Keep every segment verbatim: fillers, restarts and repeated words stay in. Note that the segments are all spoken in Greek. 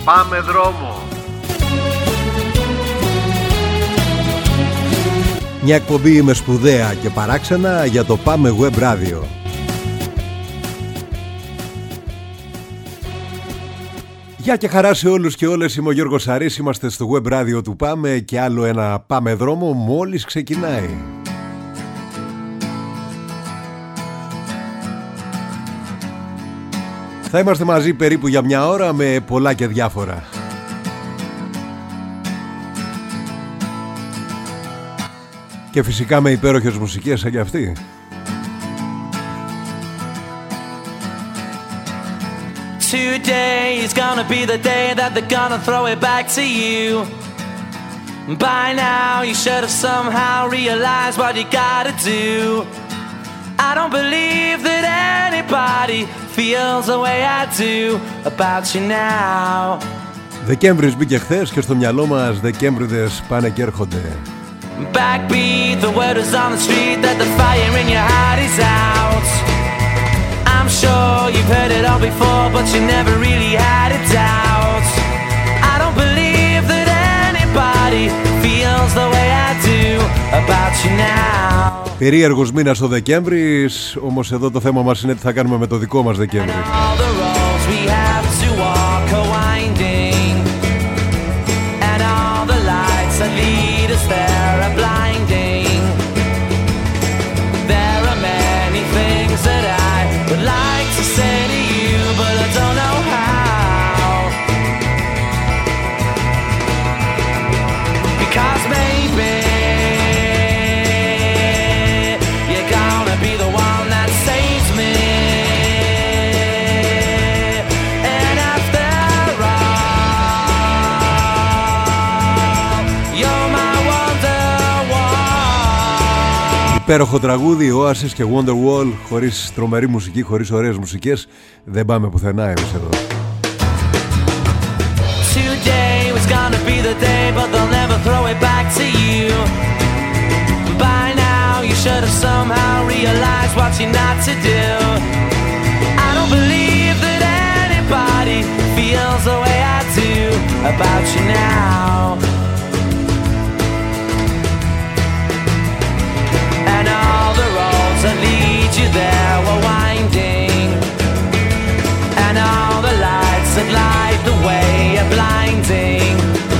Πάμε δρόμο. Μια εκπομπή με σπουδαία και παράξενα για το Πάμε Web Radio. Γεια και χαρά σε όλους και όλες, είμαι ο Γιώργος Σαρής, είμαστε στο Web Radio του Πάμε και άλλο ένα Πάμε δρόμο μόλις ξεκινάει. Θα είμαστε μαζί περίπου για μια ώρα με πολλά και διάφορα. Και φυσικά με υπέροχες μουσικές σαν και αυτή. Today is gonna be the day that they're gonna throw it back to you. By now you should have somehow realized what you gotta do. I don't believe that anybody feels the way I do about you now. Δεκέμβρης μπήκε χθες και στο μυαλό μας Δεκέμβριδες πάνε και έρχονται. Backbeat, the word is on the street that the fire in your heart is out. I'm sure you've heard it all before, but you never really had a doubt. I don't believe that anybody feels the way I do about you now. Περίεργος μήνας ο Δεκέμβρης, όμως εδώ το θέμα μας είναι τι θα κάνουμε με το δικό μας Δεκέμβρη. There are blinding. There are many things that I would like to say to you, but I don't know how. Because maybe you're gonna be the one that saves me. And after all, you're my υπέροχο τραγούδι, Oasis και Wonderwall, χωρίς τρομερή μουσική, χωρίς ωραίες μουσικές, δεν πάμε πουθενά εμείς εδώ. Today was gonna be the day, but they'll never throw it back to you. By now you should have somehow realized what you're not to do. I don't believe that anybody feels the way I do about you now. And all the roads that lead you there were winding. And all the lights that light the way are blinding.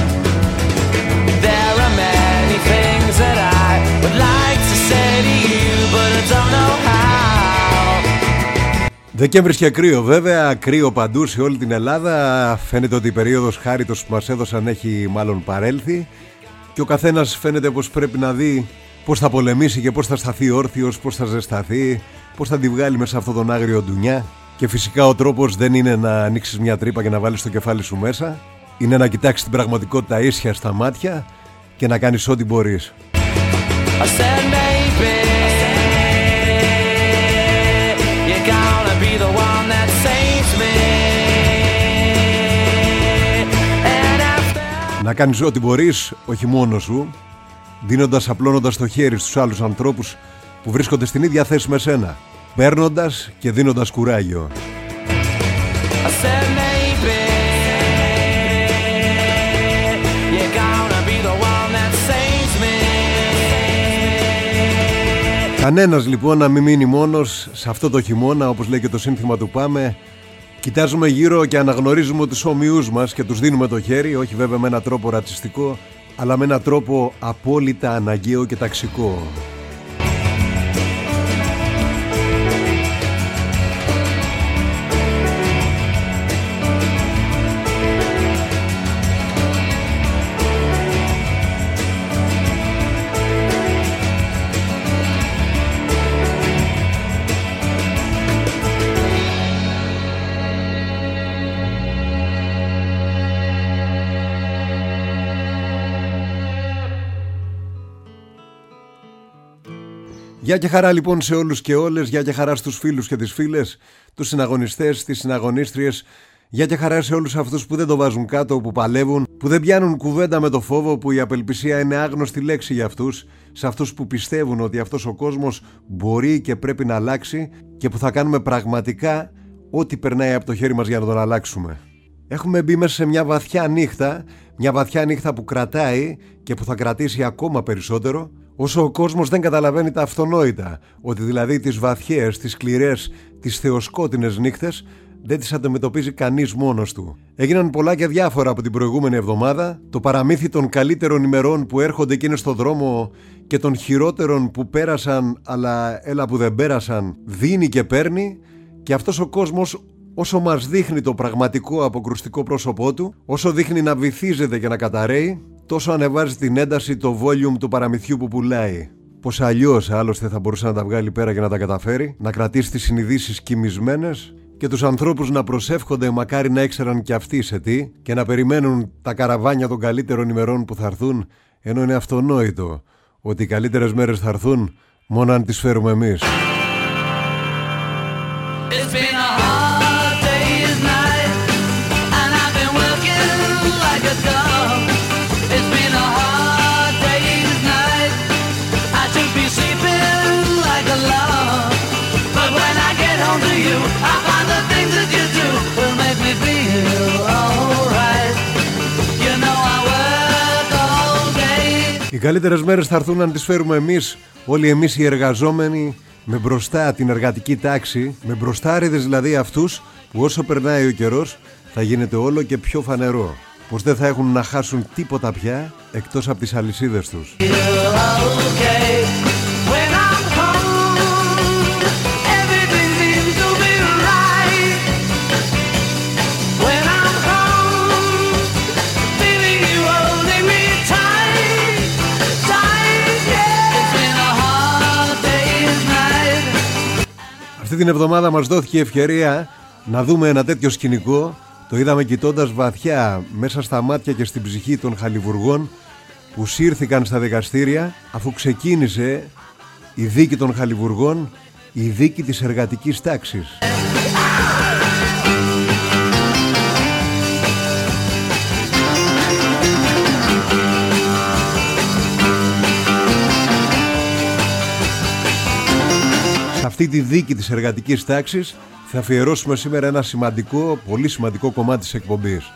There are many things that I would like to say to you, but I don't know how. Δεκέμβρης και κρύο βέβαια, κρύο παντού σε όλη την Ελλάδα. Φαίνεται ότι η περίοδος χάριτος που μας έδωσαν έχει μάλλον παρέλθει. Και ο καθένας φαίνεται πως πρέπει να δει πώς θα πολεμήσει και πώς θα σταθεί όρθιος, πώς θα ζεσταθεί, πώς θα τη βγάλει μέσα αυτόν τον άγριο ντουνιά. Και φυσικά ο τρόπος δεν είναι να ανοίξεις μια τρύπα και να βάλεις το κεφάλι σου μέσα. Είναι να κοιτάξεις την πραγματικότητα ίσια στα μάτια και να κάνεις ό,τι μπορείς. Να κάνεις ό,τι μπορείς, όχι μόνο σου, δίνοντας, απλώνοντας το χέρι στους άλλους ανθρώπους που βρίσκονται στην ίδια θέση με σένα, παίρνοντας και δίνοντας κουράγιο. Κανένας λοιπόν να μην μείνει μόνος σε αυτό το χειμώνα, όπως λέει και το σύνθημα του Πάμε. Κοιτάζουμε γύρω και αναγνωρίζουμε τους ομοιούς μας και τους δίνουμε το χέρι, όχι βέβαια με έναν τρόπο ρατσιστικό, αλλά με έναν τρόπο απόλυτα αναγκαίο και ταξικό. Γεια και χαρά λοιπόν σε όλους και όλες, γεια και χαρά στους φίλους και τις φίλες, τους συναγωνιστές, τις συναγωνίστριες, γεια και χαρά σε όλους αυτούς που δεν το βάζουν κάτω, που παλεύουν, που δεν πιάνουν κουβέντα με το φόβο, που η απελπισία είναι άγνωστη λέξη για αυτούς, σε αυτούς που πιστεύουν ότι αυτός ο κόσμος μπορεί και πρέπει να αλλάξει και που θα κάνουμε πραγματικά ό,τι περνάει από το χέρι μας για να τον αλλάξουμε. Έχουμε μπει μέσα σε μια βαθιά νύχτα, μια βαθιά νύχτα που κρατάει και που θα κρατήσει ακόμα περισσότερο, όσο ο κόσμος δεν καταλαβαίνει τα αυτονόητα, ότι δηλαδή τις βαθιές, τις σκληρές, τις θεοσκότεινες νύχτες δεν τις αντιμετωπίζει κανείς μόνος του. Έγιναν πολλά και διάφορα από την προηγούμενη εβδομάδα. Το παραμύθι των καλύτερων ημερών που έρχονται και είναι στο δρόμο και των χειρότερων που πέρασαν αλλά έλα που δεν πέρασαν δίνει και παίρνει, και αυτός ο κόσμος, όσο μας δείχνει το πραγματικό αποκρουστικό πρόσωπό του, όσο δείχνει να βυθίζεται και να καταραίει, τόσο ανεβάζει την ένταση το volume του παραμυθιού που πουλάει. Πως αλλιώς άλλωστε θα μπορούσε να τα βγάλει πέρα και να τα καταφέρει, να κρατήσει τις συνειδήσεις κοιμισμένες και τους ανθρώπους να προσεύχονται μακάρι να ήξεραν κι αυτοί σε τι και να περιμένουν τα καραβάνια των καλύτερων ημερών που θα έρθουν, ενώ είναι αυτονόητο ότι οι καλύτερες μέρες θα έρθουν μόνο αν τις φέρουμε εμείς. Οι καλύτερες μέρες θα έρθουν αν τις φέρουμε εμείς, όλοι εμείς οι εργαζόμενοι, με μπροστά την εργατική τάξη, με μπροστάριδες δηλαδή αυτούς που όσο περνάει ο καιρός θα γίνεται όλο και πιο φανερό πως δεν θα έχουν να χάσουν τίποτα πια εκτός από τις αλυσίδες τους. Αυτή την εβδομάδα μας δόθηκε η ευκαιρία να δούμε ένα τέτοιο σκηνικό. Το είδαμε κοιτώντας βαθιά μέσα στα μάτια και στην ψυχή των χαλιβουργών που σύρθηκαν στα δικαστήρια αφού ξεκίνησε η δίκη των χαλιβουργών, η δίκη της εργατικής τάξης. Αυτή τη δίκη της εργατικής τάξης θα αφιερώσουμε σήμερα ένα σημαντικό, πολύ σημαντικό κομμάτι της εκπομπής.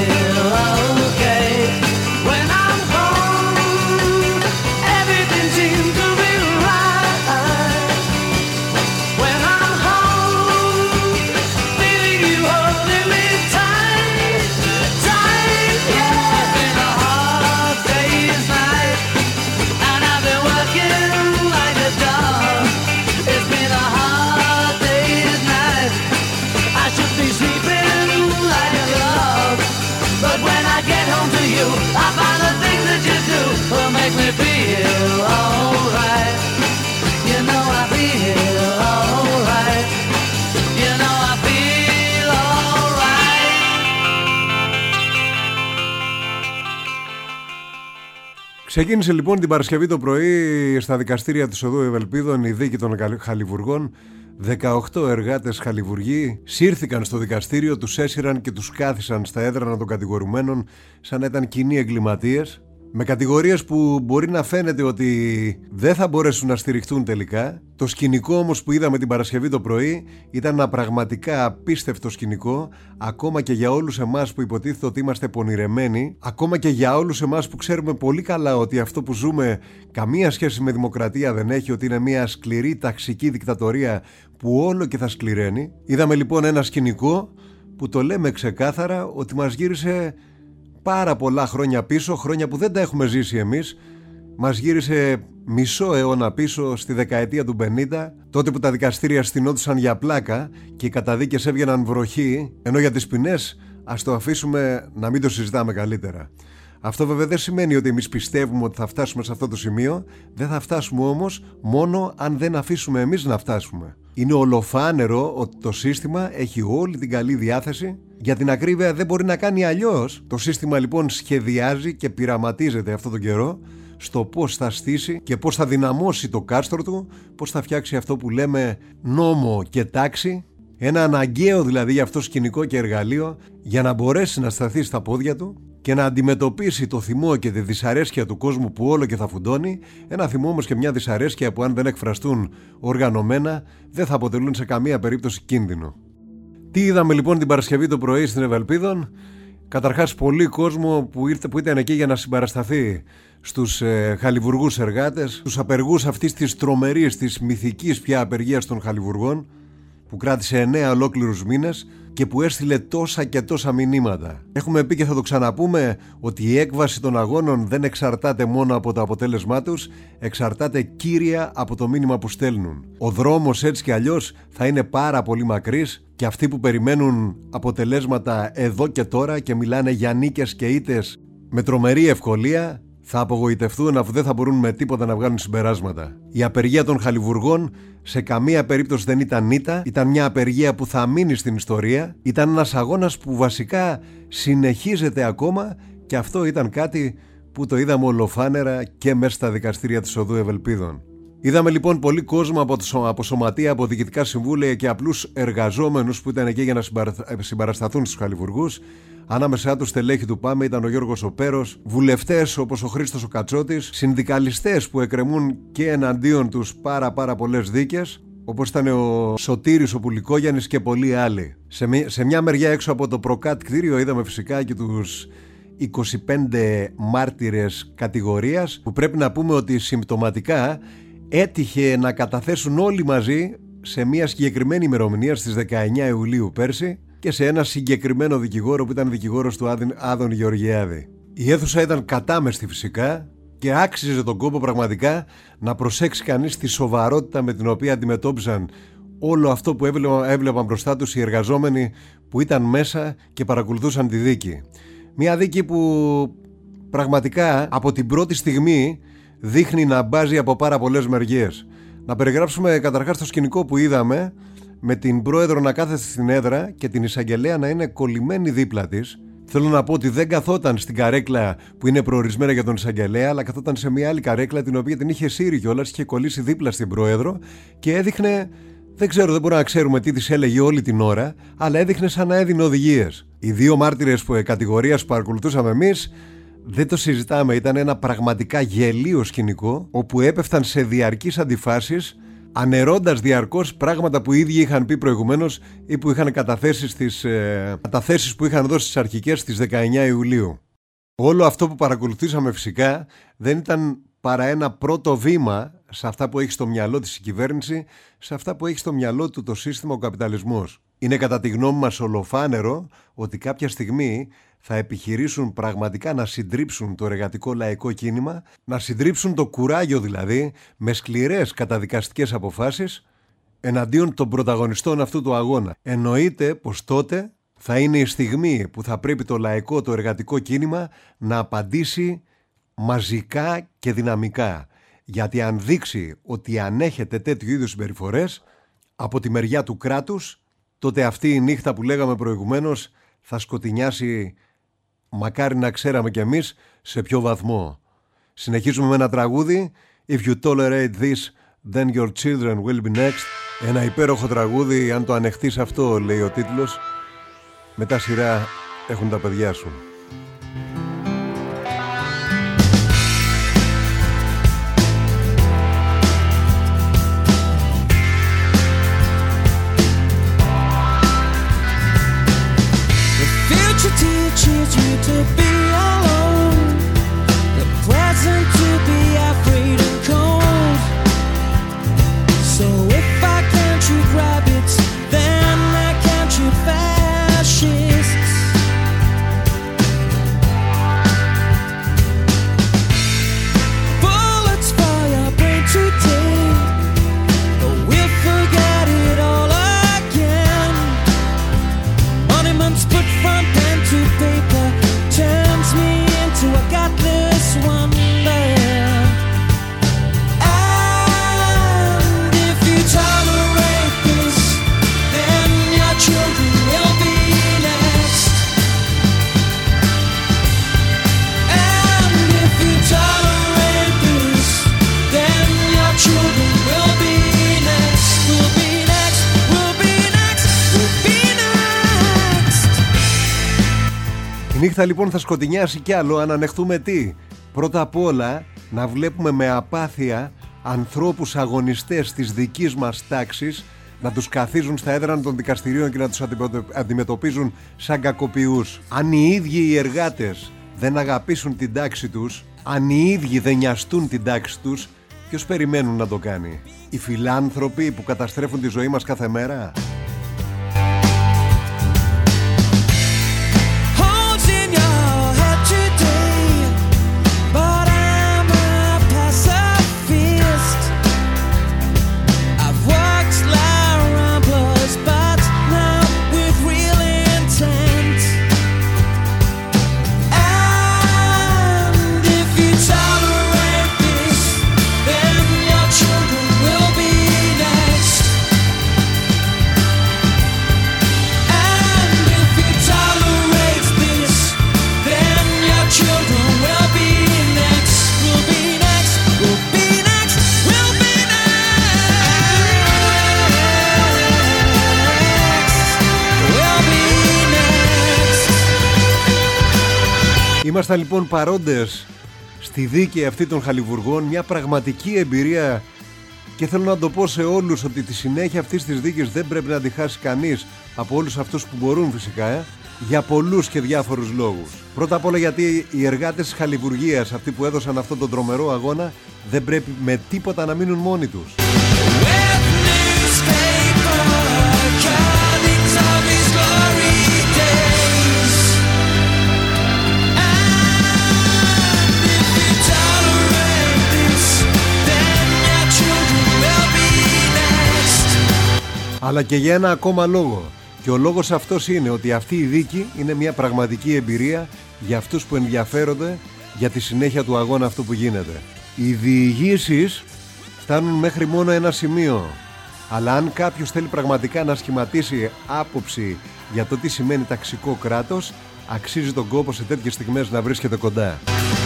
Ξεκίνησε λοιπόν την Παρασκευή το πρωί στα δικαστήρια της Οδού Ευελπίδων η δίκη των χαλιβουργών. δεκαοκτώ εργάτες χαλιβουργοί σύρθηκαν στο δικαστήριο, τους έσυραν και τους κάθισαν στα έδρανα των κατηγορουμένων σαν να ήταν κοινοί εγκληματίες, με κατηγορίες που μπορεί να φαίνεται ότι δεν θα μπορέσουν να στηριχτούν τελικά. Το σκηνικό όμως που είδαμε την Παρασκευή το πρωί ήταν ένα πραγματικά απίστευτο σκηνικό, ακόμα και για όλους εμάς που υποτίθεται ότι είμαστε πονηρεμένοι, ακόμα και για όλους εμάς που ξέρουμε πολύ καλά ότι αυτό που ζούμε καμία σχέση με δημοκρατία δεν έχει, ότι είναι μια σκληρή ταξική δικτατορία που όλο και θα σκληραίνει. Είδαμε λοιπόν ένα σκηνικό που το λέμε ξεκάθαρα ότι μας γύρισε πάρα πολλά χρόνια πίσω, χρόνια που δεν τα έχουμε ζήσει εμείς. Μας γύρισε μισό αιώνα πίσω στη δεκαετία του πενήντα, τότε που τα δικαστήρια στηνόντουσαν για πλάκα και οι καταδίκες έβγαιναν βροχή, ενώ για τις ποινές ας το αφήσουμε να μην το συζητάμε καλύτερα. Αυτό βέβαια δεν σημαίνει ότι εμείς πιστεύουμε ότι θα φτάσουμε σε αυτό το σημείο, δεν θα φτάσουμε όμως μόνο αν δεν αφήσουμε εμείς να φτάσουμε. Είναι ολοφάνερο ότι το σύστημα έχει όλη την καλή διάθεση, για την ακρίβεια δεν μπορεί να κάνει αλλιώς. Το σύστημα λοιπόν σχεδιάζει και πειραματίζεται αυτόν τον καιρό στο πώς θα στήσει και πώς θα δυναμώσει το κάστρο του, πώς θα φτιάξει αυτό που λέμε νόμο και τάξη, ένα αναγκαίο δηλαδή για αυτό σκηνικό και εργαλείο για να μπορέσει να σταθεί στα πόδια του και να αντιμετωπίσει το θυμό και τη δυσαρέσκεια του κόσμου που όλο και θα φουντώνει, ένα θυμό όμως και μια δυσαρέσκεια που αν δεν εκφραστούν οργανωμένα δεν θα αποτελούν σε καμία περίπτωση κίνδυνο. Τι είδαμε λοιπόν την Παρασκευή το πρωί στην Ευελπίδων? Καταρχάς πολύ κόσμο που, ήρθε, που ήταν εκεί για να συμπαρασταθεί στους ε, χαλιβουργούς εργάτες, τους απεργούς αυτής της τρομερής, της μυθικής πια απεργίας των χαλιβουργών, που κράτησε εννέα ολόκληρους μήνες και που έστειλε τόσα και τόσα μηνύματα. Έχουμε πει και θα το ξαναπούμε ότι η έκβαση των αγώνων δεν εξαρτάται μόνο από το αποτέλεσμά τους, εξαρτάται κύρια από το μήνυμα που στέλνουν. Ο δρόμος έτσι κι αλλιώς θα είναι πάρα πολύ μακρύς και αυτοί που περιμένουν αποτελέσματα εδώ και τώρα και μιλάνε για νίκες και ήττες με τρομερή ευκολία θα απογοητευτούν, αφού δεν θα μπορούν με τίποτα να βγάλουν συμπεράσματα. Η απεργία των χαλιβουργών σε καμία περίπτωση δεν ήταν ήττα, ήταν μια απεργία που θα μείνει στην ιστορία, ήταν ένας αγώνας που βασικά συνεχίζεται ακόμα και αυτό ήταν κάτι που το είδαμε ολοφάνερα και μέσα στα δικαστήρια της Οδού Ευελπίδων. Είδαμε λοιπόν πολύ κόσμο από, από σωματεία, από διοικητικά συμβούλια και απλούς εργαζόμενους που ήταν εκεί για να συμπαρασταθούν στους χαλιβουργούς. Ανάμεσά τους στελέχη του ΠΑΜΕ ήταν ο Γιώργος ο Πέρος, βουλευτές όπως ο Χρήστος ο Κατσότης, συνδικαλιστές που εκκρεμούν και εναντίον τους πάρα πάρα πολλές δίκες, όπως ήταν ο Σωτήρης ο Πουλικόγιαννης και πολλοί άλλοι. Σε, σε μια μεριά έξω από το Προκάτ κτίριο είδαμε φυσικά και τους είκοσι πέντε μάρτυρες κατηγορίας, που πρέπει να πούμε ότι συμπτωματικά έτυχε να καταθέσουν όλοι μαζί σε μια συγκεκριμένη ημερομηνία στις δεκαεννέα Ιουλίου πέρσι και σε ένα συγκεκριμένο δικηγόρο που ήταν δικηγόρος του Άδων Γεωργιάδη. Η αίθουσα ήταν κατάμεστη φυσικά και άξιζε τον κόπο πραγματικά να προσέξει κανείς τη σοβαρότητα με την οποία αντιμετώπιζαν όλο αυτό που έβλεπαν, έβλεπαν μπροστά τους οι εργαζόμενοι που ήταν μέσα και παρακολουθούσαν τη δίκη. Μια δίκη που πραγματικά από την πρώτη στιγμή δείχνει να μπάζει από πάρα πολλές μεριές. Να περιγράψουμε καταρχάς το σκηνικό που είδαμε, με την πρόεδρο να κάθεται στην έδρα και την εισαγγελέα να είναι κολλημένη δίπλα της. Θέλω να πω ότι δεν καθόταν στην καρέκλα που είναι προορισμένη για τον εισαγγελέα, αλλά καθόταν σε μια άλλη καρέκλα την οποία την είχε σύρει κιόλας, είχε κολλήσει δίπλα στην πρόεδρο και έδειχνε, δεν ξέρω, δεν μπορούμε να ξέρουμε τι της έλεγε όλη την ώρα, αλλά έδειχνε σαν να έδινε οδηγίες. Οι δύο μάρτυρες που κατηγορίας που παρακολουθούσαμε εμείς, δεν το συζητάμε, ήταν ένα πραγματικά γελίο σκηνικό, όπου έπεφταν σε διαρκείς αντιφάσεις, ανερώντας διαρκώς πράγματα που οι ίδιοι είχαν πει προηγουμένως ή που είχαν καταθέσει στις ε, καταθέσεις που είχαν δώσει στις αρχικές στις δεκαεννέα Ιουλίου. Όλο αυτό που παρακολουθήσαμε φυσικά δεν ήταν παρά ένα πρώτο βήμα σε αυτά που έχει στο μυαλό της η κυβέρνηση, σε αυτά που έχει στο μυαλό του το σύστημα ο καπιταλισμός. Είναι κατά τη γνώμη μας ολοφάνερο ότι κάποια στιγμή θα επιχειρήσουν πραγματικά να συντρίψουν το εργατικό λαϊκό κίνημα, να συντρίψουν το κουράγιο δηλαδή με σκληρές καταδικαστικές αποφάσεις εναντίον των πρωταγωνιστών αυτού του αγώνα. Εννοείται πως τότε θα είναι η στιγμή που θα πρέπει το λαϊκό, το εργατικό κίνημα να απαντήσει μαζικά και δυναμικά. Γιατί αν δείξει ότι ανέχεται τέτοιου είδους συμπεριφορές από τη μεριά του κράτους, τότε αυτή η νύχτα που λέγαμε προηγουμένως θα σκοτεινιάσει, μακάρι να ξέραμε κι εμείς σε ποιο βαθμό. Συνεχίζουμε με ένα τραγούδι, If you tolerate this, then your children will be next. Ένα υπέροχο τραγούδι, αν το ανεχτείς αυτό, λέει ο τίτλος, μετά σειρά έχουν τα παιδιά σου. Teaches you to be alone, the present to be afraid and cold. So if I can't shoot rabbits, then I can't shoot fascists. Bullets fire brain today, but we'll forget it all again. Monuments put front to paper turns me into a godless wonder. And if you tolerate this, then your children will be next. And if you tolerate this, then your children will be next. Will be next, will be next, will be next. Η νύχτα λοιπόν θα σκοτεινιάσει κι άλλο αν ανεχθούμε τι? Πρώτα απ' όλα να βλέπουμε με απάθεια ανθρώπους αγωνιστές της δικής μας τάξης να τους καθίζουν στα έδρανα των δικαστηρίων και να τους αντιμετωπίζουν σαν κακοποιούς. Αν οι ίδιοι οι εργάτες δεν αγαπήσουν την τάξη τους, αν οι ίδιοι δεν νοιαστούν την τάξη τους, ποιος περιμένουν να το κάνει? Οι φιλάνθρωποι που καταστρέφουν τη ζωή μας κάθε μέρα? Ήμασταν λοιπόν παρόντες στη δίκη αυτή των Χαλιβουργών, μια πραγματική εμπειρία, και θέλω να το πω σε όλους ότι τη συνέχεια αυτής της δίκης δεν πρέπει να τη χάσει κανείς από όλους αυτούς που μπορούν φυσικά, ε, για πολλούς και διάφορους λόγους. Πρώτα απ' όλα γιατί οι εργάτες της Χαλιβουργίας, αυτοί που έδωσαν αυτόν τον τρομερό αγώνα, δεν πρέπει με τίποτα να μείνουν μόνοι τους. Αλλά και για ένα ακόμα λόγο. Και ο λόγος αυτός είναι ότι αυτή η δίκη είναι μια πραγματική εμπειρία για αυτούς που ενδιαφέρονται για τη συνέχεια του αγώνα αυτού που γίνεται. Οι διηγήσεις φτάνουν μέχρι μόνο ένα σημείο. Αλλά αν κάποιος θέλει πραγματικά να σχηματίσει άποψη για το τι σημαίνει ταξικό κράτος, αξίζει τον κόπο σε τέτοιες στιγμές να βρίσκεται κοντά.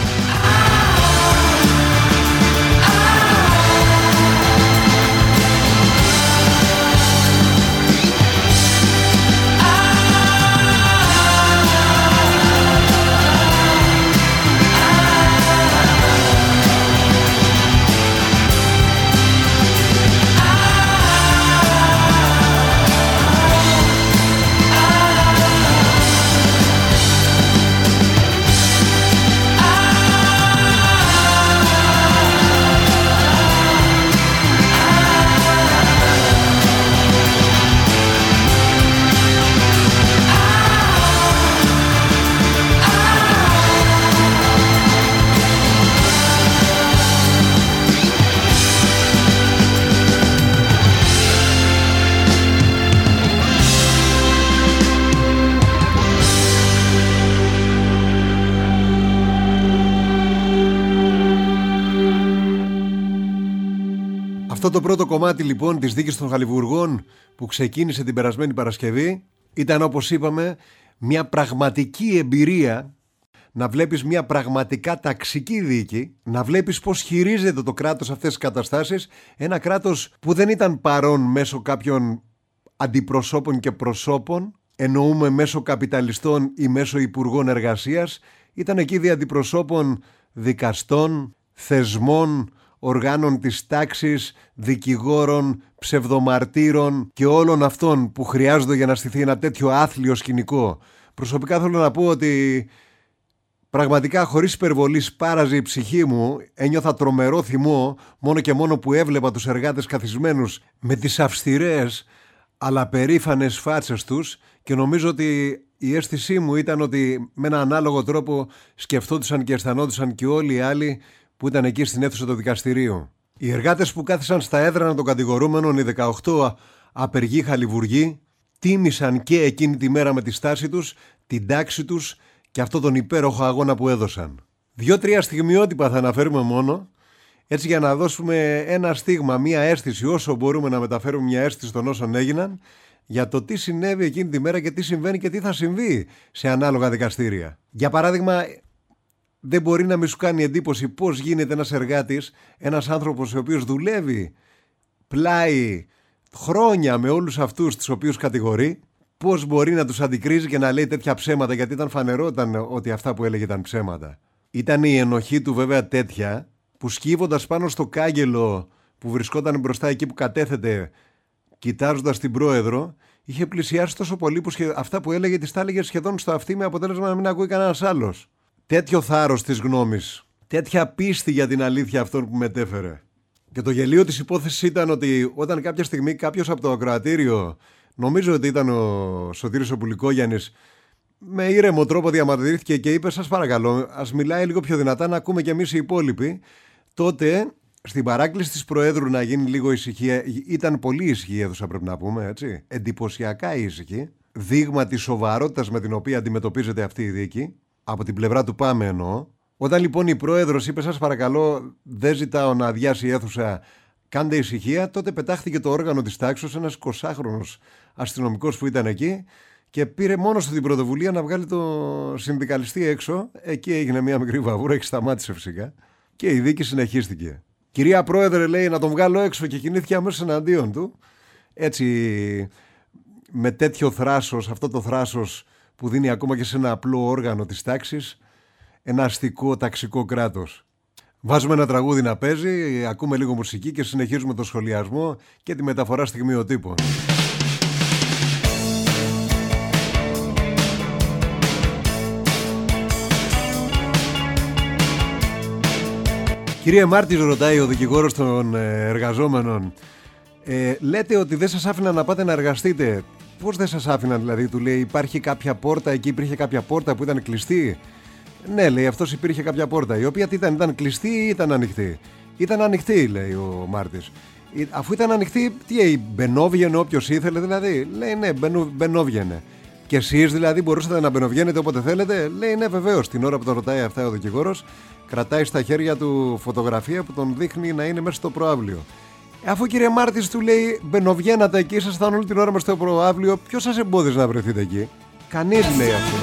Αυτό το πρώτο κομμάτι λοιπόν της δίκης των Χαλιβουργών που ξεκίνησε την περασμένη Παρασκευή ήταν, όπως είπαμε, μια πραγματική εμπειρία, να βλέπεις μια πραγματικά ταξική δίκη, να βλέπεις πώς χειρίζεται το κράτος αυτές τις καταστάσεις, ένα κράτος που δεν ήταν παρόν μέσω κάποιων αντιπροσώπων και προσώπων, εννοούμε μέσω καπιταλιστών ή μέσω υπουργών εργασίας, ήταν εκεί δι' αντιπροσώπων δικαστών, θεσμών, οργάνων της τάξης, δικηγόρων, ψευδομαρτύρων και όλων αυτών που χρειάζονται για να στηθεί ένα τέτοιο άθλιο σκηνικό. Προσωπικά θέλω να πω ότι πραγματικά χωρίς υπερβολή σπάραζε η ψυχή μου, ένιωθα τρομερό θυμό μόνο και μόνο που έβλεπα τους εργάτες καθισμένους με τις αυστηρές αλλά περήφανες φάτσες τους, και νομίζω ότι η αίσθησή μου ήταν ότι με ένα ανάλογο τρόπο σκεφτόντουσαν και αισθανόντουσαν και όλοι οι άλλοι που ήταν εκεί στην αίθουσα του δικαστηρίου. Οι εργάτες που κάθισαν στα έδρανα των κατηγορούμενων, οι δεκαοκτώ απεργοί Χαλιβουργοί, τίμησαν και εκείνη τη μέρα με τη στάση τους, την τάξη τους και αυτόν τον υπέροχο αγώνα που έδωσαν. Δύο-τρία στιγμιότυπα θα αναφέρουμε μόνο, έτσι για να δώσουμε ένα στίγμα, μια αίσθηση, όσο μπορούμε να μεταφέρουμε μια αίσθηση των όσων έγιναν, για το τι συνέβη εκείνη τη μέρα και τι συμβαίνει και τι θα συμβεί σε ανάλογα δικαστήρια. Για παράδειγμα, δεν μπορεί να μη σου κάνει εντύπωση πώς γίνεται ένας εργάτης, ένας άνθρωπος ο οποίος δουλεύει πλάι χρόνια με όλους αυτούς τους οποίους κατηγορεί, πώς μπορεί να τους αντικρίζει και να λέει τέτοια ψέματα, γιατί ήταν φανερόταν ότι αυτά που έλεγε ήταν ψέματα. Ήταν η ενοχή του βέβαια τέτοια, που σκύβοντας πάνω στο κάγκελο που βρισκόταν μπροστά εκεί που κατέθετε κοιτάζοντας την πρόεδρο, είχε πλησιάσει τόσο πολύ που σχε... αυτά που έλεγε τις τα έλεγε σχεδόν στο αυτί, με αποτέλεσμα να μην ακούει κανένας άλλος. Τέτοιο θάρρος της γνώμης, τέτοια πίστη για την αλήθεια αυτών που μετέφερε. Και το γελίο της υπόθεσης ήταν ότι όταν κάποια στιγμή κάποιος από το ακροατήριο, νομίζω ότι ήταν ο Σωτήρης ο Πουλικόγιαννης, με ήρεμο τρόπο διαμαρτυρήθηκε και είπε: σας παρακαλώ, ας μιλάει λίγο πιο δυνατά να ακούμε κι εμείς οι υπόλοιποι. Τότε, στην παράκληση της Προέδρου να γίνει λίγο ησυχία, ήταν πολύ ήσυχη η αίθουσα, πρέπει να πούμε, έτσι. Εντυπωσιακά ήσυχη. Δείγμα της σοβαρότητας με την οποία αντιμετωπίζεται αυτή η δίκη. Από την πλευρά του Πάμε εννοώ. Όταν λοιπόν η Πρόεδρος είπε: σας παρακαλώ, δεν ζητάω να αδειάσει η αίθουσα, κάντε ησυχία, τότε πετάχθηκε το όργανο της τάξης, ένας εικοσάχρονος αστυνομικός που ήταν εκεί, και πήρε μόνος του την πρωτοβουλία να βγάλει το συνδικαλιστή έξω. Εκεί έγινε μια μικρή βαβούρα και σταμάτησε φυσικά. Και η δίκη συνεχίστηκε. Κυρία Πρόεδρε, λέει, να τον βγάλω έξω, και κινήθηκε αμέσως εναντίον του. Έτσι, με τέτοιο θράσος, αυτό το θράσος που δίνει ακόμα και σε ένα απλό όργανο της τάξης, ένα αστικό ταξικό κράτος. Βάζουμε ένα τραγούδι να παίζει, ακούμε λίγο μουσική και συνεχίζουμε το σχολιασμό και τη μεταφορά στιγμιοτύπων. Κύριε Μάρτης, ρωτάει ο δικηγόρος των εργαζόμενων, ε, λέτε ότι δεν σας άφηναν να πάτε να εργαστείτε. Πώς δεν σας άφηναν, δηλαδή? Του λέει: υπάρχει κάποια πόρτα, εκεί υπήρχε κάποια πόρτα που ήταν κλειστή? Ναι, λέει, αυτός υπήρχε κάποια πόρτα, η οποία τι ήταν, ήταν κλειστή ή ήταν ανοιχτή? Ήταν ανοιχτή, λέει ο Μάρτης. Αφού ήταν ανοιχτή, τι, μπαινόβγαινε όποιος ήθελε, δηλαδή? Λέει: ναι, μπαινόβγαινε. Και εσείς δηλαδή μπορούσατε να μπαινοβγαίνετε όποτε θέλετε? Λέει: ναι, βεβαίως. Την ώρα που τον ρωτάει αυτά ο δικηγόρος, κρατάει στα χέρια του φωτογραφία που τον δείχνει να είναι μέσα στο προαύλιο. Αφού, κύριε Μάρτης, του λέει, μπαινοβγαίνατε εκεί, ήσασταν όλη την ώρα μέσα στο προαύλιο, ποιος σας εμπόδιζε να βρεθείτε εκεί? Κανείς, λέει αυτό.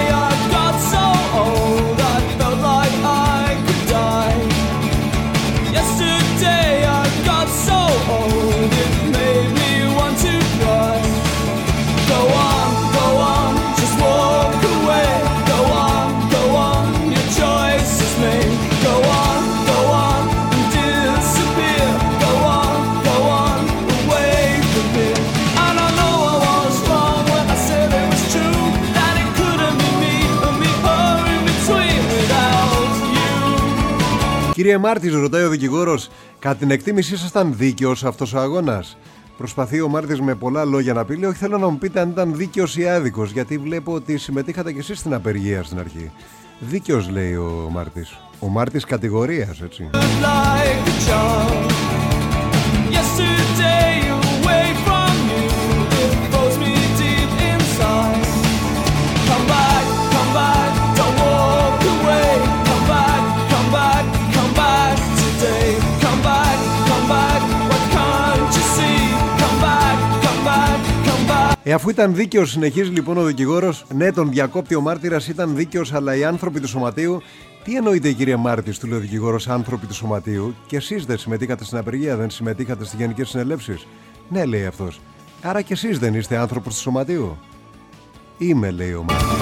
Κύριε Μάρτης, ρωτάει ο δικηγόρος, κατά την εκτίμησή σας ήταν δίκαιος αυτός ο αγώνας? Προσπαθεί ο Μάρτης με πολλά λόγια να πει, λέει: όχι, θέλω να μου πείτε αν ήταν δίκαιος ή άδικος, γιατί βλέπω ότι συμμετείχατε κι εσείς στην απεργία στην αρχή. Δίκαιος, λέει ο Μάρτης. Ο Μάρτης κατηγορίας, έτσι. Ε, αφού ήταν δίκαιος, συνεχίζει λοιπόν ο δικηγόρος, ναι, τον διακόπτει ο μάρτυρας, ήταν δίκαιος, αλλά οι άνθρωποι του σωματείου. Τι εννοείται, κύριε Μάρτης, του λέει ο δικηγόρος, άνθρωποι του σωματείου? Και εσείς δεν συμμετείχατε στην απεργία, δεν συμμετείχατε στις γενικές συνελεύσεις? Ναι, λέει αυτός. Άρα και εσείς δεν είστε άνθρωπος του σωματείου? Είμαι, λέει ο Μάρτης.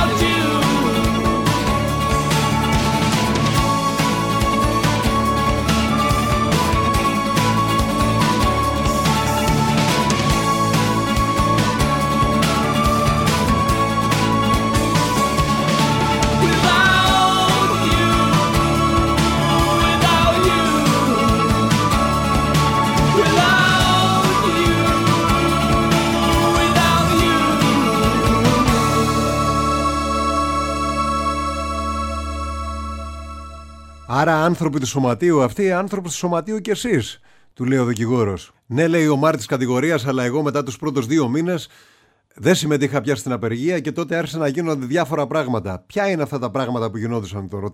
Άρα άνθρωποι του σωματείου, αυτοί άνθρωποι του σωματείου κι εσείς, του λέει ο δικηγόρος. Ναι, λέει ο Μάρτης κατηγορίας, αλλά εγώ μετά τους πρώτους δύο μήνες δεν συμμετείχα πια στην απεργία και τότε άρχισαν να γίνονται διάφορα πράγματα. Ποια είναι αυτά τα πράγματα που γινόντουσαν, το